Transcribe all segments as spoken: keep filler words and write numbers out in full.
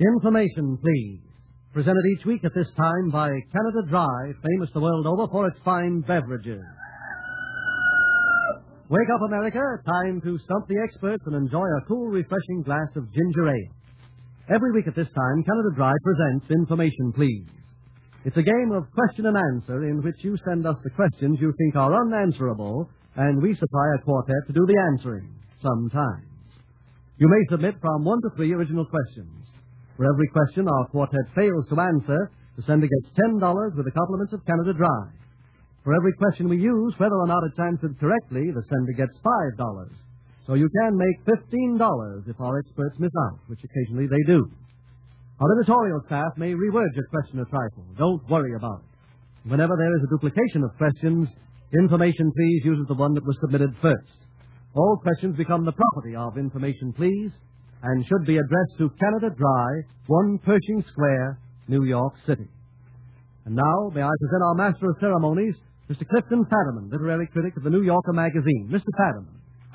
Information, please. Presented each week at this time by Canada Dry, famous the world over for its fine beverages. Wake up, America. Time to stump the experts and enjoy a cool, refreshing glass of ginger ale. Every week at this time, Canada Dry presents Information, Please. It's a game of question and answer in which you send us the questions you think are unanswerable, and we supply a quartet to do the answering, sometimes. You may submit from one to three original questions. For every question our quartet fails to answer, the sender gets ten dollars with the compliments of Canada Dry. For every question we use, whether or not it's answered correctly, the sender gets five dollars. So you can make fifteen dollars if our experts miss out, which occasionally they do. Our editorial staff may reword your question a trifle. Don't worry about it. Whenever there is a duplication of questions, Information Please uses the one that was submitted first. All questions become the property of Information Please and should be addressed to Canada Dry, one Pershing Square, New York City. And now, may I present our Master of Ceremonies, Mister Clifton Fadiman, literary critic of the New Yorker magazine. Mister Fadiman.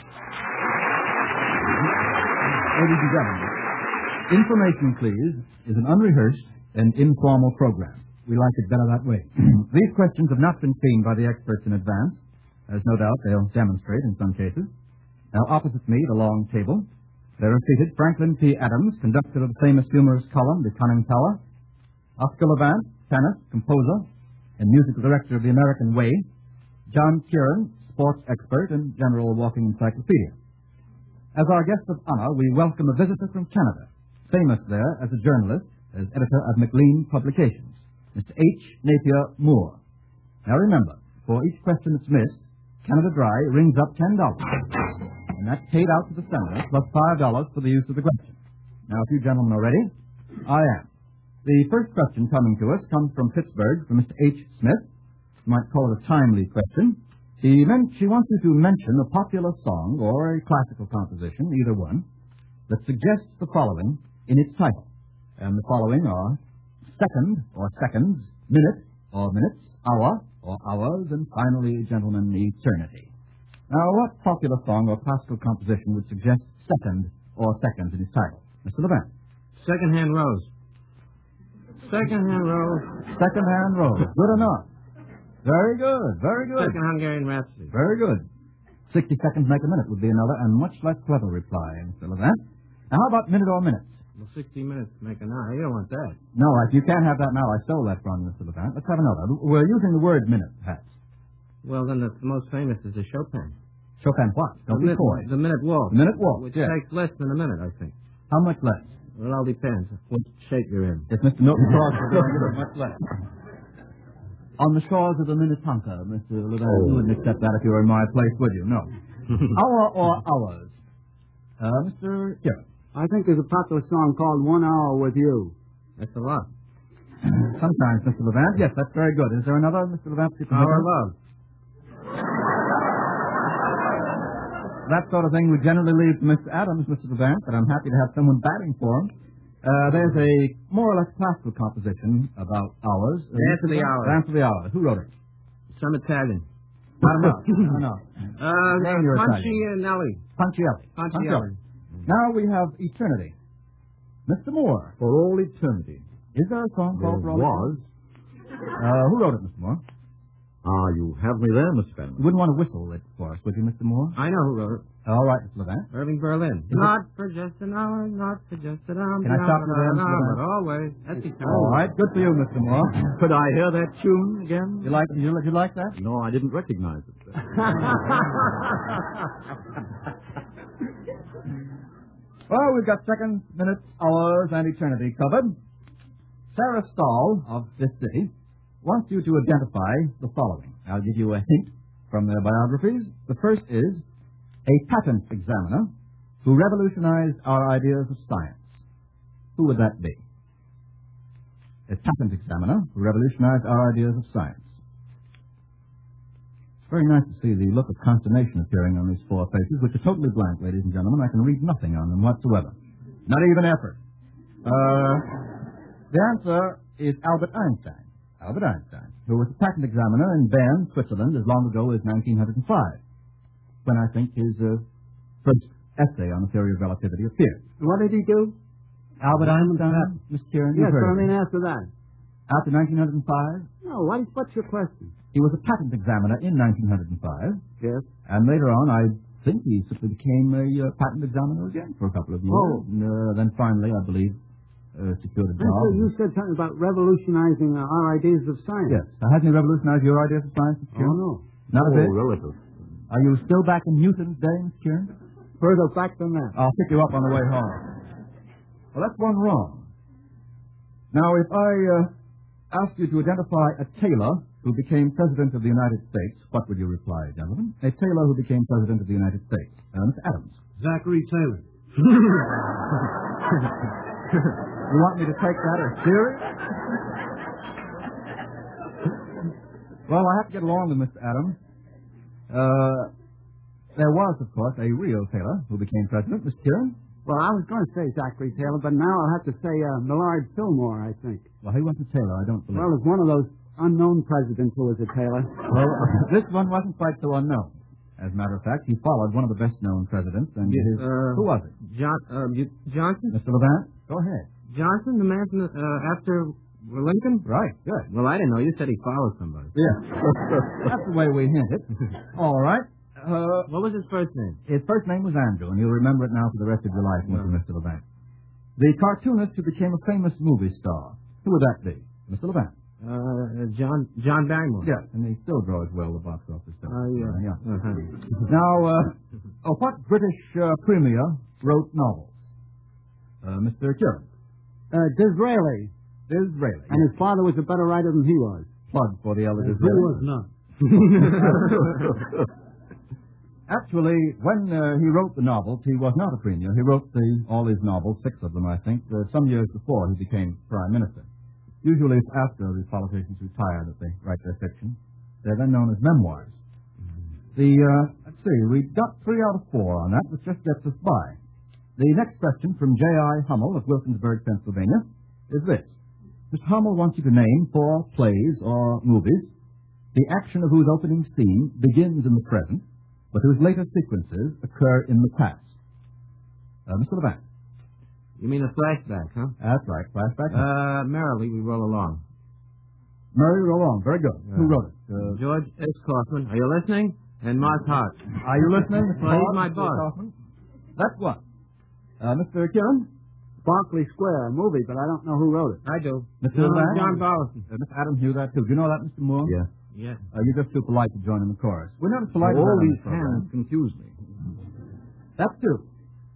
Ladies and gentlemen, Information Please is an unrehearsed and informal program. We like it better that way. These questions have not been seen by the experts in advance, as no doubt they'll demonstrate in some cases. Now, opposite me, the long table, there are seated Franklin P. Adams, conductor of the famous humorous column, The Conning Tower; Oscar Levant, pianist, composer, and musical director of The American Way; John Kieran, sports expert and general walking encyclopedia. As our guest of honor, we welcome a visitor from Canada, famous there as a journalist, as editor of Maclean Publications, Mister H. Napier Moore. Now remember, for each question that's missed, Canada Dry rings up ten dollars. And that's paid out to the sender, plus five dollars for the use of the question. Now, if you gentlemen are ready, I am. The first question coming to us comes from Pittsburgh, from Mister H. Smith. You might call it a timely question. He, men- she wants you to mention a popular song or a classical composition, either one, that suggests the following in its title. And the following are second or seconds, minute or minutes, hour or hours, and finally, gentlemen, eternity. Now, what popular song or classical composition would suggest second or seconds in its title? Mister Levant. Second-hand rose. Second-hand rose. Second-hand rose. Good enough. Very good. Very good. Second Hungarian Rhapsody. Very good. Sixty seconds make a minute would be another and much less clever reply, Mister Levant. Now, how about minute or minutes? Well, sixty minutes make an hour. You don't want that. No, you can't have that now. I stole that from Mister Levant. Let's have another. We're using the word minute, perhaps. Well, then the most famous is the Chopin. Chopin what? Don't the be coy. The minute waltz. The minute waltz, Which yes. takes less than a minute, I think. How much less? Well, it all depends what shape you're in. If Mister Milton Frost were going to give it much less. On the shores of the Minnetonka, Mister Levant, Oh. you wouldn't accept that if you were in my place, would you? No. Hour or hours? Uh, Mister Kieran. I think there's a popular song called One Hour With You. That's a lot. Sometimes, Mister Levant. Yes, that's very good. Is there another, Mister Levant? you can Our think of? love. That sort of thing we generally leave to Mister Adams, Mister Levant, but I'm happy to have someone batting for him. Uh, there's a more or less classical composition about hours. Dance of the Hours. Dance of the Hours. Who wrote it? Some Italian. I don't know. I don't know. Uh, Name your Punchinelli. Punchinelli. Punchinelli. Now we have Eternity. Mister Moore. For all eternity. Is there a song called There For All was. Eternity? Uh, who wrote it, Mister Moore? Ah, you have me there, Mister Fenton. You wouldn't want to whistle it for us, would you, Mister Moore? I know who wrote it. All right, Mister Levant. Irving Berlin. Is Not for just an hour, not for just an hour. Can I stop you there, Mister But Levant? always. That's eternity. All right, good for you, Mister Moore. Could I hear that tune again? You like you, you like that? No, I didn't recognize it. Well, we've got seconds, minutes, hours, and eternity covered. Sarah Stahl of this city wants you to identify the following. I'll give you a hint from their biographies. The first is a patent examiner who revolutionized our ideas of science. Who would that be? A patent examiner who revolutionized our ideas of science. It's very nice to see the look of consternation appearing on these four faces, which are totally blank, ladies and gentlemen. I can read nothing on them whatsoever. Not even effort. Uh, the answer is Albert Einstein. Albert Einstein, who was a patent examiner in Bern, Switzerland, as long ago as nineteen oh five, when I think his uh, first essay on the theory of relativity appeared. What did he do? Albert Einstein, Miss Kieran, Yes, you've but heard I of mean him. after that. After nineteen oh five, No, what is, what's your question? he was a patent examiner in nineteen oh five, Yes. and later on, I think he simply became a uh, patent examiner again for a couple of years. Oh. And, uh, then finally, I believe, uh, secured a I job. thought you said something about revolutionizing uh, our ideas of science. Yes. Now, hasn't he revolutionized your ideas of science, Miss Oh, Kieran? no. Not a Oh, bit. relative. Are you still back in Newton's day, Miss Kieran? Further back than that. I'll pick you up on the way home. Well, that's one wrong. Now, if I uh, ask you to identify a tailor who became President of the United States, what would you reply, gentlemen? A tailor who became President of the United States. Uh, Mister Adams. Zachary Taylor. You want me to take that as serious? Well, I have to get along with Mister Adams. Uh, there was, of course, a real tailor who became president, Miss Kieran. Well, I was going to say Zachary Taylor, but now I'll have to say uh, Millard Fillmore, I think. Well, he wasn't a tailor, I don't believe. Well, it's one of those unknown presidents who was a tailor. Well, this one wasn't quite so unknown. As a matter of fact, he followed one of the best-known presidents, and Yeah, his... uh, who was it? John, uh, you, Johnson? Mister Levant? Go ahead. Johnson, the man from the, uh, after Lincoln? Right, good. Well, I didn't know. You said he followed somebody. Yeah. That's the way we hint it. All right. Uh, What was his first name? his first name was Andrew, and you'll remember it now for the rest of your life, won't you, Mister Levant? The cartoonist who became a famous movie star. Who would that be? Mister Levant. Uh, John John Barrymore. Yes, and he still draws well the box office. So. Uh, yeah. yeah. Uh-huh. Now, uh, oh, what British uh, premier wrote novels? Uh, Mister Kieran. Uh, Disraeli. Disraeli. And his father was a better writer than he was. Plug for the elder Who Disraeli. was not? Actually, when uh, he wrote the novels, he was not a premier. He wrote the, all his novels, six of them, I think, uh, some years before he became prime minister. Usually it's after the politicians retire that they write their fiction. They're then known as memoirs. The, uh, let's see, we got three out of four on that, which just gets us by. The next question from J I Hummel of Wilkinsburg, Pennsylvania, is this. Mister Hummel wants you to name four plays or movies, the action of whose opening scene begins in the present, but whose later sequences occur in the past. Uh, Mister Levant. You mean a flashback, huh? That's right, flashback. Uh, merrily we roll along. Murray Roland, very good. Uh, Who wrote it? Uh, George S. Kaufman. Are you listening? And Mark Hart. are you listening, Mister Well, he's Hart, my Mister boss. Kaufman? That's what. Uh, Mister Kieran? Berkeley Square, a movie, but I don't know who wrote it. I do. Mister Uh, Levant? John Barlison. Uh, Mister Adams knew that, too. Do you know that, Mister Moore? Yes. Yeah. Uh, you're just too polite to join in the chorus. We're not as polite as All that on these this program. hands confuse me. That's two.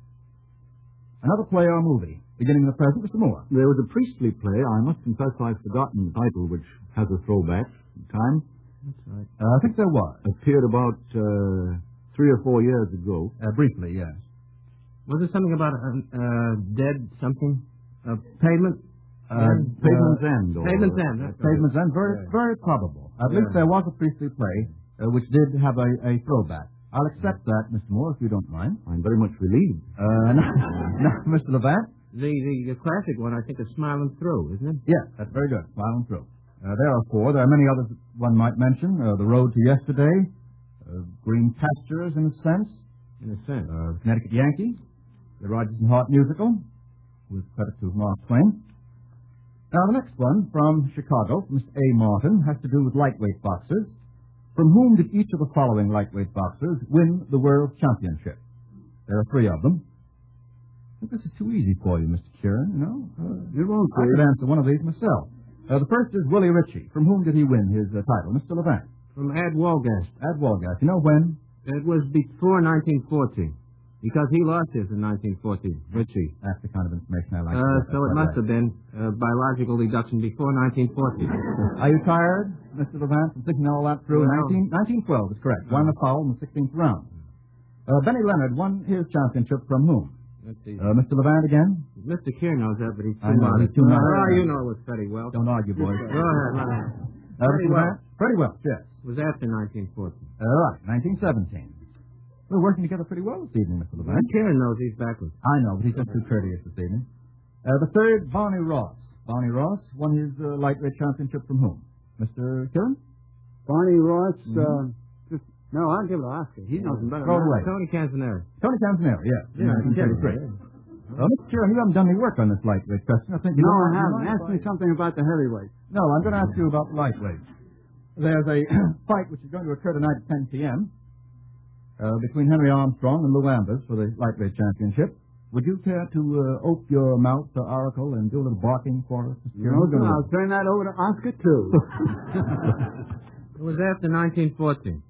Another play or movie, beginning in the present, Mister Moore. There was a priestly play. I must confess I've forgotten the title, which has a throwback in time. That's right. Uh, I think there was. Appeared about uh, three or four years ago. Uh, briefly, yes. Was there something about a uh, dead something? A pavement? Uh, Pavement's uh, End. Or, Pavement's End. That's right. Pavement's End, very, Yeah. very probable. At least Yeah. there was a priestly play uh, which did have a, a throwback. I'll accept that, Mister Moore, if you don't mind. I'm very much relieved. Uh, now, now, Mister Levant? The, the the classic one, I think, is Smiling Through, isn't it? Yes, that's very good. File through. Uh, there are four. There are many others that one might mention. Uh, the Road to Yesterday, uh, Green Pastures, in a sense, In a sense. uh, the Connecticut Yankee, the Rodgers and Hart musical, with credit to Mark Twain. Now, the next one, from Chicago, Mister A. Martin, has to do with lightweight boxers. From whom did each of the following lightweight boxers win the World Championship? There are three of them. I think this is too easy for you, Mister Kieran, you know. Uh, It won't I be. could answer one of these myself. Uh, the first is Willie Ritchie. From whom did he win his uh, title? Mister Levant. From Ad Wolgast. Ad Wolgast. You know when? It was before nineteen fourteen. Because he lost his in nineteen fourteen, Ritchie. That's the kind of information I like. Uh, to get. so it That's must right. have been uh, by logical deduction before nineteen fourteen. Are you tired, Mister Levant, from thinking all that through? Well- nineteen, nineteen twelve is correct. Won the foul in the sixteenth round. Uh, Benny Leonard won his championship from whom? Let's see. Uh, Mister Levant again? Mister Keir knows that, but he's I too know, modest. he's too modest. Oh, you know it was pretty well. Don't argue, boys. Go ahead, go ahead. Uh, Pretty Mister well. Levant? Pretty well, yes. It was after nineteen fourteen. Uh, right, nineteen seventeen. We're working together pretty well this evening, Mister Levant. Kieran knows he's backwards. I know, but he's just too courteous this evening. Uh, the third, Barney Ross. Barney Ross won his uh, lightweight championship from whom? Mister Kieran? Barney Ross, Mhm. uh, just, no, I'll give it to Oscar. He knows him better Throw it than away. I. Tony Canzoneri. Tony Canzoneri, yes. Yeah, nineteen yeah, thirty-three. yeah. Well, Mister Curran, you haven't done any work on this lightweight question. I think you No, know, I haven't. Ask me something about the heavyweight. No, I'm going to ask you about lightweight. There's a fight which is going to occur tonight at ten p.m. Uh, between Henry Armstrong and Lou Ambers for the lightweight championship. Would you care to uh, open your mouth to Oracle and do a little barking for us? No, no, I'll turn that over to Oscar, too. It was after nineteen fourteen.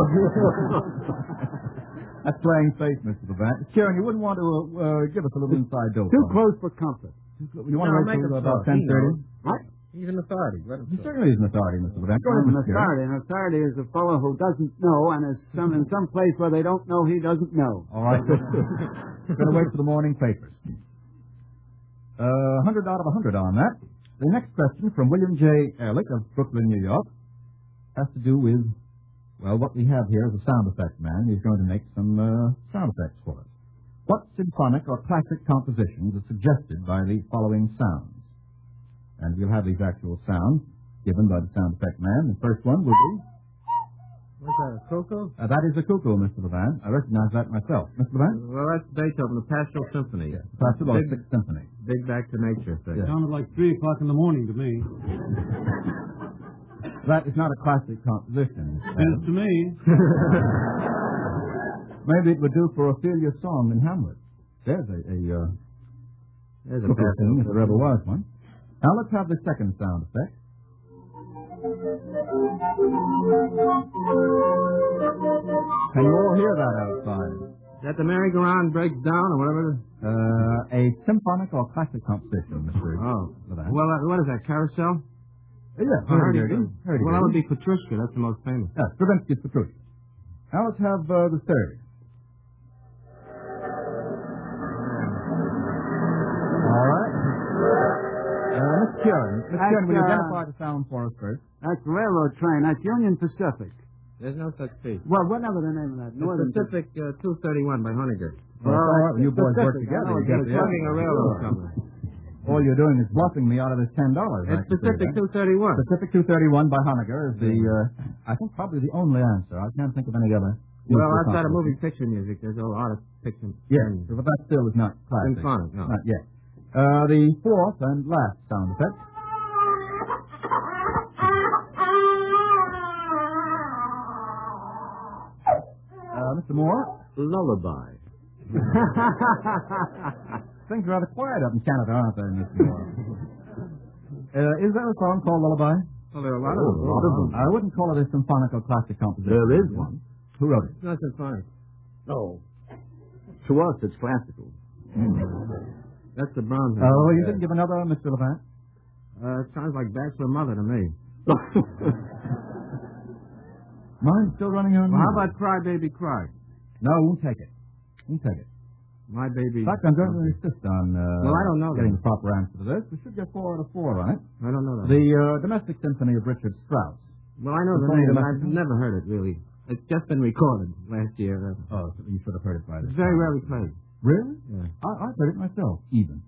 That's playing safe, Mister Levant. Karen, you wouldn't want to uh, uh, give us a little inside dope. Too close for comfort. You want No, to wait make till it about so. ten He thirty? knows. What? He's an authority. Let him He talk. certainly is an authority, Mister Levant. Go ahead, An Mister Karen. authority. An authority is a fellow who doesn't know and is some, in some place where they don't know he doesn't know. All right. We're going to wait for the morning papers. Uh, one hundred out of one hundred on that. The next question from William J. Ehrlich of Brooklyn, New York, has to do with, well, what we have here is a sound effect man. He's going to make some uh, sound effects for us. What symphonic or classic compositions are suggested by the following sounds? And we'll have these actual sounds given by the sound effect man. The first one will be... What's that, a cuckoo? Uh, that is a cuckoo, Mister Levant. I recognize that myself. Mister Levant? Well, that's Beethoven, the Pastoral Symphony. Yes. Pastoral Big- Sixth Symphony. Big Back to Nature thing. Yeah. Sounded like three o'clock in the morning to me. That is not a classic composition. Seems to me. Maybe it would do for Ophelia's song in Hamlet. There's a, a uh, There's a cuckoo Pastoral thing, if there ever Symphony. was one. Now let's have the second sound effect. Can you all hear that outside? Is that the merry-go-round breaks down or whatever? Uh, a symphonic or classic composition, Mister Oh. Levant. Well, uh, what is that, Carousel? Uh, yeah, Oh, hurdy-gurdy. hurdy-gurdy. Hurdy-gurdy. Well, that would be Petrushka. That's the most famous. Yes, Stravinsky's Petrushka. Now let's have uh, the third. All right. Uh, Mister Kieran, Mister That's, Kieran, will you uh, identify the sound for us first? That's railroad train. That's Union Pacific. There's no such thing. Well, whatever the name of that. The Northern Pacific uh, two thirty-one by Honeyger. Well, that's all right. When you boys work Pacific, together, I know, you get it's the Plugging a other. railroad company. All you're doing is bluffing me out of this ten dollars. It's Pacific two thirty-one. Pacific two thirty-one by Honegger is the, uh, I think, probably the only answer. I can't think of any other. Well, musical outside of composition. moving picture music, there's all artist picture. Yes, but that still is not classic. Symphonic, no. Not yet. Uh, the fourth and last sound effect. Uh, Mister Moore? Lullaby. Things are rather quiet up in Canada, aren't they, Mister Moore? uh, is there a song called Lullaby? Well, there are a lot Oh, of a lot of them. I wouldn't call it a symphonic or classic composition. There is one. Who wrote it? It's not symphonic. No. To us, it's classical. That's the Brahms. Oh, you didn't give another, Mister Levant? Uh, it sounds like Bachelor Mother to me. Mine's still running on. Well, how about Cry Baby Cry? No, won't take it. Won't take it. My baby. In fact, I'm going to insist on uh, Well, I don't know getting that. the proper answer to this. We should get four out of four on it. I don't know that. The uh, Domestic Symphony of Richard Strauss. well, I know the Symphony name, but of I've Mexico? never heard it, really. It's just been recorded last year. Uh, Oh, so you should have heard it by this it's very time. rarely played. Really? Yeah. I, I've heard it myself, even.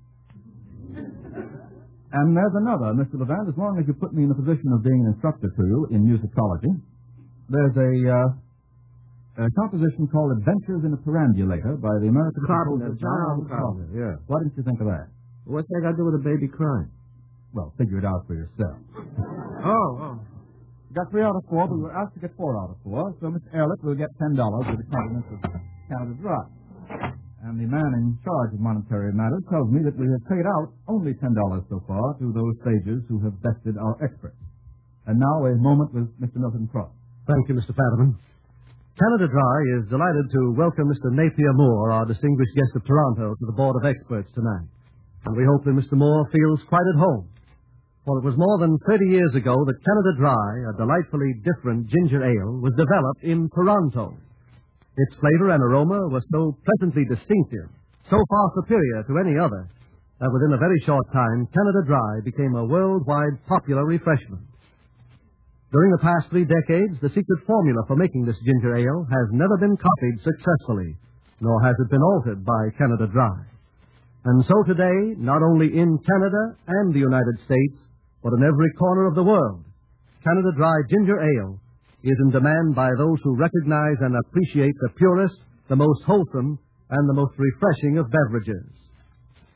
And there's another, Mister Levant, as long as you put me in the position of being an instructor to you in musicology, there's a, uh, a composition called Adventures in a Perambulator by the American Carpenter, composer John John Carpenter, yeah. What did you think of that? What's that got to do with a baby crying? Well, figure it out for yourself. Oh, oh. Got three out of four, but we were asked to get four out of four, so Mister Ehrlich will get ten dollars for the compliments of Canada Dry. And the man in charge of monetary matters tells me that we have paid out only ten dollars so far to those sages who have bested our experts. And now a moment with Mister Milton Cross. Thank you, Mister Fadiman. Canada Dry is delighted to welcome Mister Napier Moore, our distinguished guest of Toronto, to the Board of Experts tonight. And we hope that Mister Moore feels quite at home. For it was more than thirty years ago that Canada Dry, a delightfully different ginger ale, was developed in Toronto. Its flavor and aroma were so pleasantly distinctive, so far superior to any other, that within a very short time, Canada Dry became a worldwide popular refreshment. During the past three decades, the secret formula for making this ginger ale has never been copied successfully, nor has it been altered by Canada Dry. And so today, not only in Canada and the United States, but in every corner of the world, Canada Dry Ginger Ale is in demand by those who recognize and appreciate the purest, the most wholesome, and the most refreshing of beverages.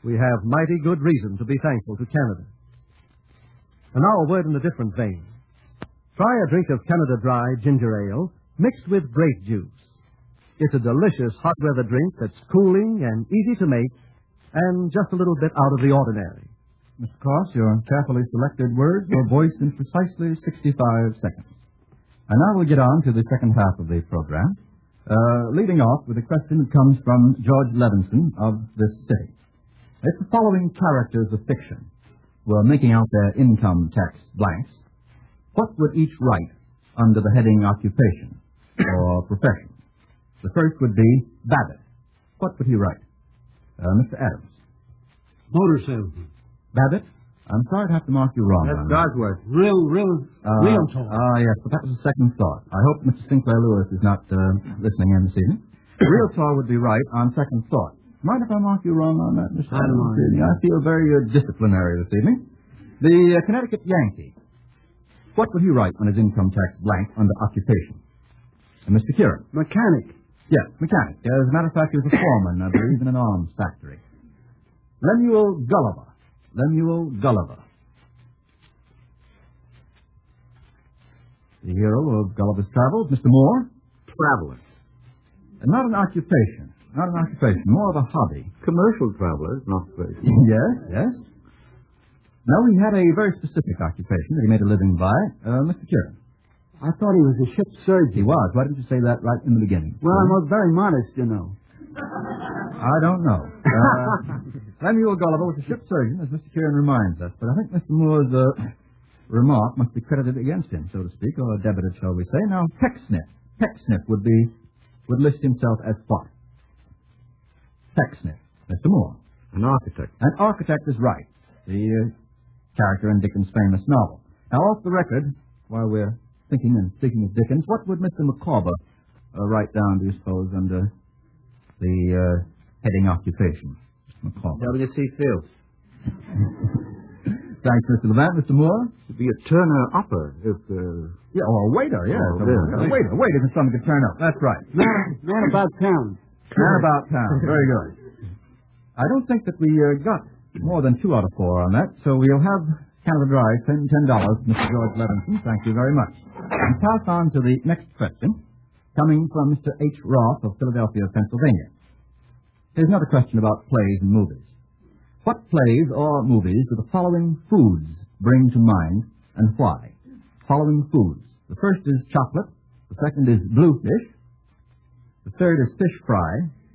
we have mighty good reason to be thankful to Canada. And now a word in a different vein. Try a drink of Canada Dry ginger ale mixed with grape juice. It's a delicious hot weather drink that's cooling and easy to make and just a little bit out of the ordinary. Mister Cross, your carefully selected words were voiced in precisely sixty-five seconds. And now we'll get on to the second half of the program, uh, leading off with a question that comes from George Levinson of this city. If the following characters of fiction were making out their income tax blanks, what would each write under the heading occupation or profession? The first would be Babbitt. What would he write? Uh, Mister Adams. Motor salesman. Babbitt? I'm sorry to have to mark you wrong. That's on that. Gosworth. Real, real, Uh, realtor. Ah, yes, but that was a second thought. I hope Mister Sinclair Lewis is not uh, listening in this evening. Realtor would be right on second thought. Mind if I mark you wrong on that, Mister I don't mind. Adams? I feel very uh, disciplinary this evening. The uh, Connecticut Yankee. What would he write on his income tax blank under occupation? Uh, Mister Kieran. Mechanic. Yes, mechanic. Uh, as a matter of fact, he was a foreman, I believe, in an arms factory. Lemuel Gulliver. Lemuel Gulliver. The hero of Gulliver's Travels, Mister Moore. Travelers. And not an occupation. Not an occupation, more of a hobby. Commercial travelers, not very. Yes, yes. No, he had a very specific occupation that he made a living by. Uh, Mister Kieran. I thought he was a ship surgeon. He was. Why didn't you say that right in the beginning? Well, I was very modest, you know. I don't know. Uh, Lemuel Gulliver was a ship surgeon, as Mister Kieran reminds us, but I think Mister Moore's uh, remark must be credited against him, so to speak, or debited, shall we say. Now, Pecksniff. Pecksniff would be, would list himself as what? Pecksniff. Mister Moore. An architect. An architect is right. The uh, character in Dickens' famous novel. Now, off the record, while we're thinking and speaking of Dickens, what would Mister Micawber uh, write down, do you suppose, under the uh, heading occupation? Mister Micawber. W C Fields. Thanks, Mister Levant. Mister Moore? To be a turner upper, if uh, Yeah, or a waiter, yeah. Oh, a, yeah. a waiter. A waiter can someone could turn up. That's right. Man, man about town. Man about town. Very good. I don't think that we uh, got more than two out of four on that, so we'll have Canada Dry send ten dollars to Mister George Levinson. Thank you very much. And pass on to the next question, coming from Mister H. Roth of Philadelphia, Pennsylvania. Here's another question about plays and movies. What plays or movies do the following foods bring to mind, and why? Following foods. The first is chocolate. The second is bluefish. The third is fish fry.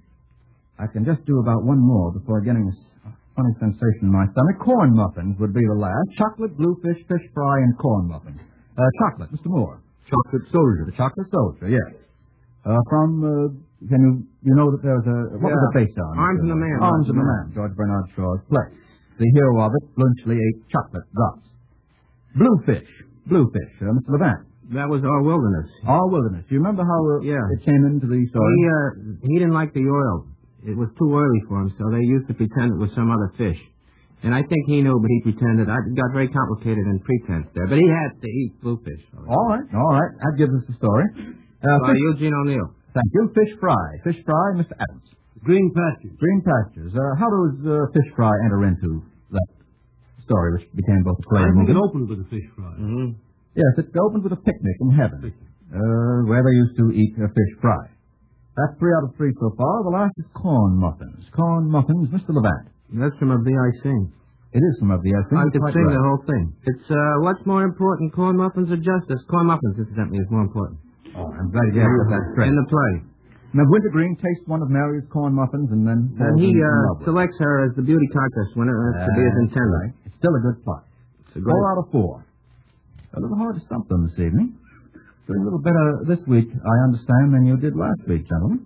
I can just do about one more before getting a funny sensation in my stomach. Corn muffins would be the last. Chocolate, bluefish, fish fry, and corn muffins. Uh, chocolate, Mister Moore. chocolate soldier. The chocolate soldier, yes. Uh, from, uh, can you, you know that there was a, what was it based on? Arms and the Man. Arms and the Man, George Bernard Shaw's play. The hero of it bluntschli ate chocolate drops. Bluefish, bluefish, uh, Mister Levant. That was Our Wilderness. Our Wilderness. Do you remember how uh, Yeah. it came into the story? He, uh, he didn't like the oil. It was too oily for him, so they used to pretend it was some other fish. And I think he knew, but he pretended. It got very complicated in pretense there. But he had to eat bluefish. All right, all right. That gives us the story. Uh, By fish, Eugene O'Neill. thank you. Fish fry. Fish fry, Mister Adams. Green pastures. Green pastures. Uh, how does uh, fish fry enter into that story, which became both a play I and think movie? it opened with a fish fry. Mm-hmm. Yes, it opened with a picnic in heaven, uh, where they used to eat uh, fish fry. That's three out of three so far. The last is corn muffins. Corn muffins, Mister Levant. That's from A V I Sing. It is from of the I could quite sing right. the whole thing. It's, uh, what's more important, corn muffins or justice? Corn muffins, incidentally, is more important. Oh, I'm glad you got that straight. In the play. Now, Wintergreen tastes one of Mary's corn muffins and then And falls he, in uh, love with it. selects her as the beauty contest winner, and that's to be his That's intended. right. It's still a good plot. It's a great... Four out of four. A little hard to stump them this evening. Doing a little better this week, I understand, than you did last week, gentlemen.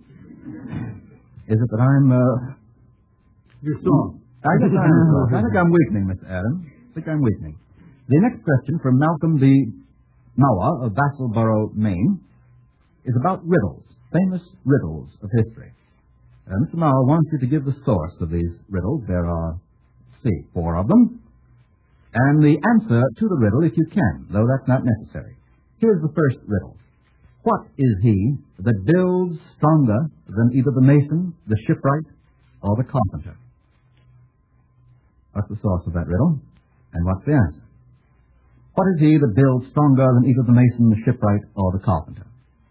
Is it that I'm, uh... You're strong. I think I'm, I think I'm weakening, Mister Adams. I think I'm weakening. The next question from Malcolm B. Mawa of Vassalboro, Maine, is about riddles, famous riddles of history. Uh, Mister Mawa wants you to give the source of these riddles. There are, let's see, four of them. And the answer to the riddle, if you can, though that's not necessary. Here's the first riddle. What is he that builds stronger than either the mason, the shipwright, or the carpenter? What's the source of that riddle? And what's the answer? What is he that builds stronger than either the mason, the shipwright, or the carpenter?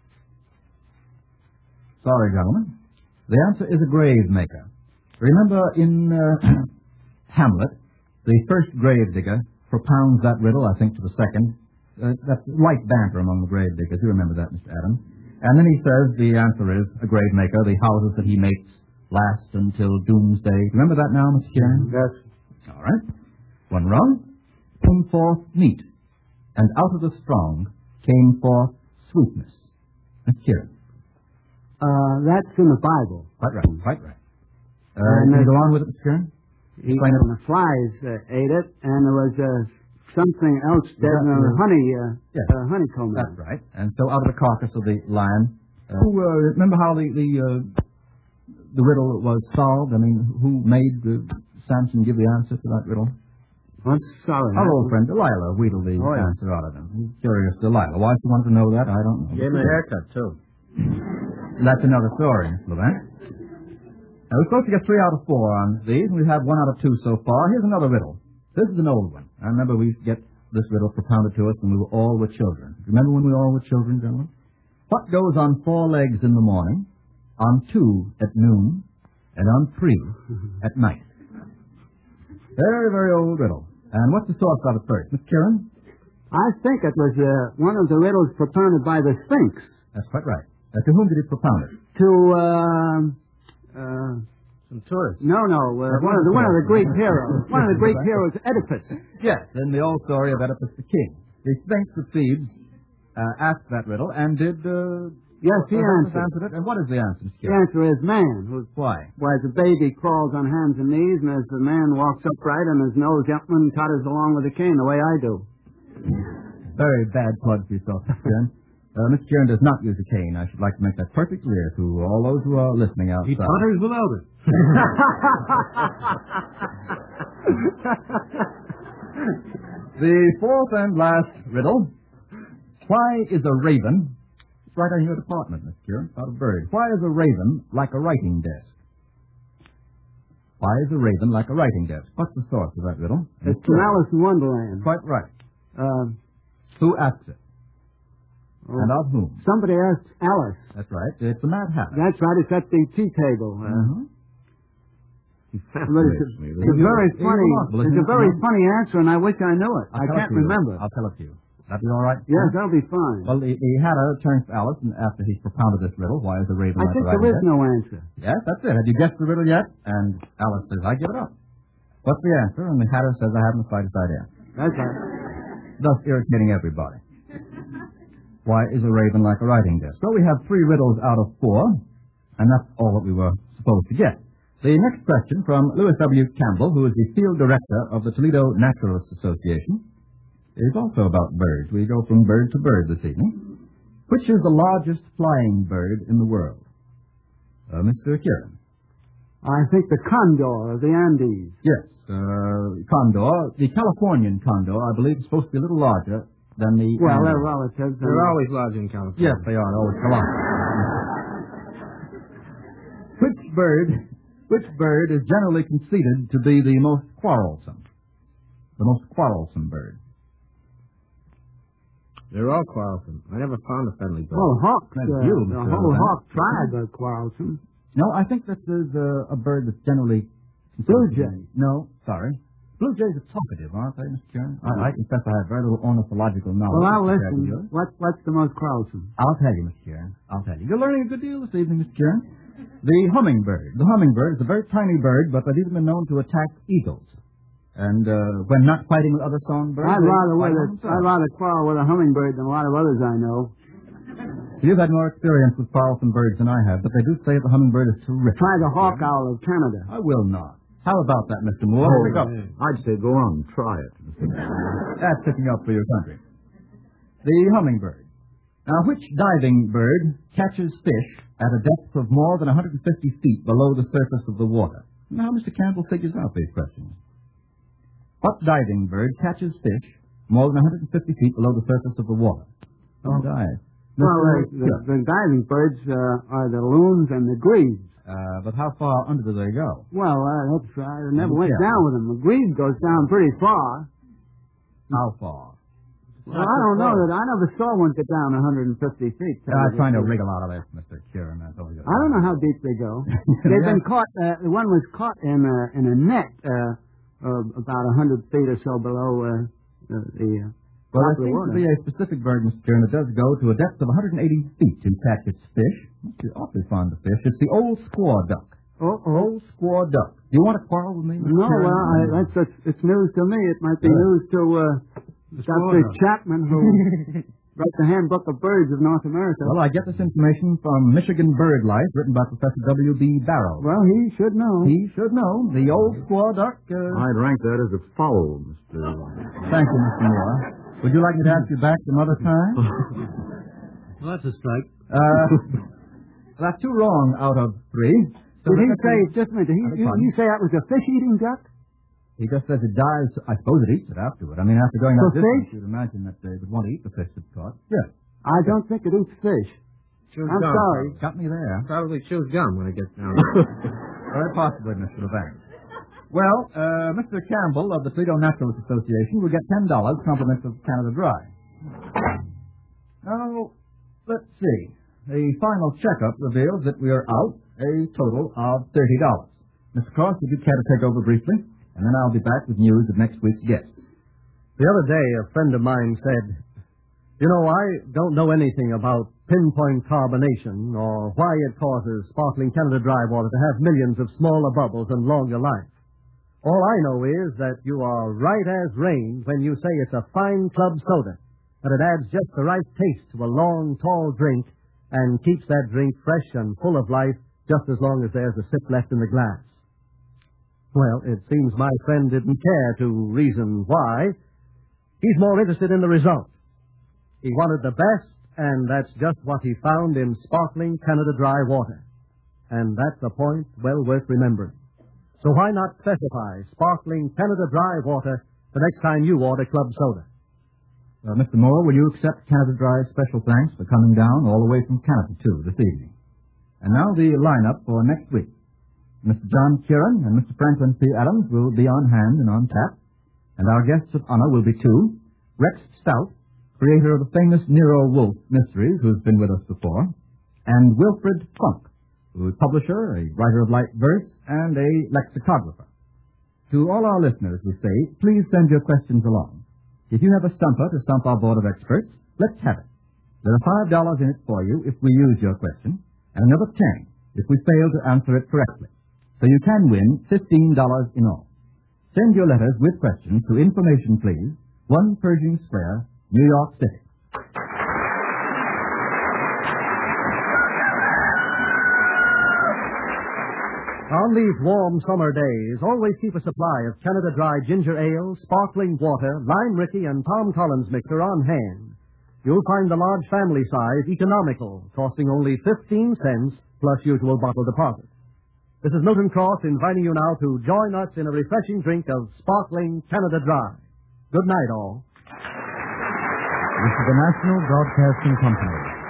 Sorry, gentlemen. The answer is a grave maker. Remember in uh, Hamlet, the first grave digger propounds that riddle, I think, to the second. Uh, that's light banter among the grave diggers. You remember that, Mister Adams. And then he says the answer is a grave maker. The houses that he makes last until doomsday. Remember that now, Mister Kieran? Yes. All right. One rung, came forth meat, and out of the strong came forth sweetness. Mister Kieran. Uh, that's in the Bible. Quite right. Quite right. Uh, And can you the- go on with it, Mister Kieran? He, Explain it. and the flies uh, ate it, and there was uh, something else dead, Yeah, uh, yeah. honey, uh, Yes. uh, honeycomb. That's right. And so out of the carcass of the lion, uh, who, uh, remember how the the, uh, the riddle was solved? I mean, who made uh, Samson give the answer to that riddle? I'm sorry. Our old friend Delilah wheedled the Oh, yeah. answer out of him. Curious Delilah. Why she wanted to know that, I don't know. Gave him a haircut, too. That's another story, Mister Levant. Now, we're supposed to get three out of four on these, and we've had one out of two so far. Here's another riddle. This is an old one. I remember we used to get this riddle propounded to us when we were all were children. Remember when we all were children, gentlemen? What goes on four legs in the morning, on two at noon, and on three at night? Very, very old riddle. And what's the source of it first? Miss Kieran? I think it was uh, one of the riddles propounded by the Sphinx That's quite right. Uh, to whom did he propound it? to, uh, uh, Some tourists. no, no, uh, one of the one of the Greek heroes. One of the Greek heroes, Oedipus. Yes, in the old story of Oedipus the king. The Sphinx of Thebes uh, asked that riddle and did... Uh, Yes, he Oedipus answered. answered it. And what is the answer, Mister The Kieran? answer is man. Who's, Why? why, the baby crawls on hands and knees, and as the man walks upright and his nose up and totters along with a cane, the way I do. Very bad plug for yourself, Mister Kieran. Uh, Mister Kieran does not use a cane. I should like to make that perfectly clear to all those who are listening He outside. totters without it. The fourth and last riddle. Why is a raven... It's right on your department, Mister Kieran, about a bird. Why is a raven like a writing desk? Why is a raven like a writing desk? What's the source of that riddle? It's from Alice in Wonderland. Quite right. Uh, Who asks it? oh, And of whom? somebody asked Alice. That's right. It's the Mad Hatter. That's right. It's at the tea table. Uh, Mm-hmm. He but it's fascinates a, me. it's a very It's funny. remarkable, It's isn't a it? very funny answer, and I wish I knew it. I'll I tell it can't to you. remember. I'll tell it to you. That'd be all right? Yes, that'll be fine. Well, the, the Hatter turns to Alice, and after he's propounded this riddle, why is a raven I like think a there writing is desk? no answer. Yes, that's it. Have you guessed the riddle yet? And Alice says, I give it up. What's the answer? And the Hatter says, I haven't the slightest idea. That's right. Thus irritating everybody. Why is a raven like a writing desk? So we have three riddles out of four, and that's all that we were supposed to get. The next question from Louis W. Campbell, who is the field director of the Toledo Naturalists Association, is also about birds. We go from bird to bird this evening. Which is the largest flying bird in the world? Uh, Mister Kieran. I think the condor of the Andes. Yes, uh, condor. The Californian condor, I believe, is supposed to be a little larger than the... Well, Andes. they're relatives. They're and- always large in California. Yes, they are. Always come on. Which bird, which bird is generally conceded to be the most quarrelsome? The most quarrelsome bird. They're all quarrelsome. I never found a friendly bird. Oh, hawks. That's Uh, you, the Mister whole Van. hawk tribe are quarrelsome. No, I think that there's a, a bird that's generally considered Blue to be- jay. No, sorry. Blue jays are talkative, aren't they, Mister Kieran? I, I confess I have very little ornithological knowledge. Well, I'll compared to listen. yours. What, what's the most quarrelsome? I'll tell you, Mister Kieran. I'll tell you. You're learning a good deal this evening, Mister Kieran. The hummingbird. The hummingbird is a very tiny bird, but they've even been known to attack eagles. And uh, when not fighting with other songbirds, I'd they rather, fight with on a, themselves. I'd rather quarrel with a hummingbird than a lot of others I know. You've had more experience with quarrelsome birds than I have, but they do say the hummingbird is terrific. Try the hawk owl of Canada. I will not. How about that, Mister Moore? Here we go. I'd say go on, try it. That's sticking up for your country. The hummingbird. Now, which diving bird catches fish at a depth of more than one hundred fifty feet below the surface of the water? Now, Mister Campbell figures out these questions. What diving bird catches fish more than one hundred fifty feet below the surface of the water? Oh, dive. Well, the, the, the diving birds uh, are the loons and the grebes. Uh, but how far under do they go? Well, uh, that's, uh, I never went Yeah. down with them. The greed goes down pretty far. How far? Well, I don't know that. I never saw one get down one hundred fifty feet. Uh, I'm trying to wriggle out of this, Mister Kieran. That's all you got. I don't know how deep they go. They've Yeah. been caught. Uh, the one was caught in a in a net uh, uh, about a hundred feet or so below uh, the. the uh, Well, top of there the seems water. to be a specific bird, Mister Kieran, that does go to a depth of one hundred eighty feet to catch its fish. It's awfully fond of fish. It's the old squaw duck. Oh, oh. Old squaw duck. Do you want to quarrel with me, Mister No, Kieran? well, I, that's, that's it's news to me. It might be Yeah. news to uh, Doctor Chapman, who wrote the Handbook of Birds of North America. Well, I get this information from Michigan Bird Life, written by Professor W B Barrow. Well, he should know. He should know. The old squaw duck. Uh... I'd rank that as a foul, Mister Thank you, Mister Moore. Would you like me to ask you back some other time? Well, that's a strike. Uh, that's two wrong out of three. So Did he let's say, see. just a minute, did he, Have you, fun. you say that was a fish-eating duck? He just says it dies. I suppose it eats it afterward. I mean, after going that For distance, fish? you'd imagine that they would want to eat the fish that's caught. Yeah. I don't think it eats fish. Chews I'm gum. sorry. Got me there. Probably chews gum when it gets down. Very possibly, Mister Levine. Well, uh, Mister Campbell of the Toledo Naturalist Association will get ten dollars compliments of Canada Dry. Now, let's see. The final checkup reveals that we are out a total of thirty dollars. Mister Cross, would you care to take over briefly? And then I'll be back with news of next week's guest. The other day, a friend of mine said, you know, I don't know anything about pinpoint carbonation or why it causes sparkling Canada Dry water to have millions of smaller bubbles and longer life. All I know is that you are right as rain when you say it's a fine club soda, that it adds just the right taste to a long, tall drink and keeps that drink fresh and full of life just as long as there's a sip left in the glass. Well, it seems my friend didn't care to reason why. He's more interested in the result. He wanted the best, and that's just what he found in sparkling Canada Dry water. And that's a point well worth remembering. So why not specify sparkling Canada Dry water the next time you order club soda? Uh, Mister Moore, will you accept Canada Dry's special thanks for coming down all the way from Canada, too, this evening? And now the lineup for next week. Mister John Kieran and Mister Franklin P. Adams will be on hand and on tap. And our guests of honor will be two, Rex Stout, creator of the famous Nero Wolfe mysteries, who's been with us before, and Wilfred Funk, who is publisher, a writer of light verse, and a lexicographer. To all our listeners, we say, please send your questions along. If you have a stumper to stump our board of experts, let's have it. There are five dollars in it for you if we use your question, and another ten if we fail to answer it correctly. So you can win fifteen dollars in all. Send your letters with questions to Information Please, one Pershing Square, New York City. On these warm summer days, always keep a supply of Canada Dry ginger ale, sparkling water, lime Ricky, and Tom Collins mixer on hand. You'll find the large family size economical, costing only fifteen cents plus usual bottle deposit. This is Milton Cross inviting you now to join us in a refreshing drink of sparkling Canada Dry. Good night, all. This is the National Broadcasting Company.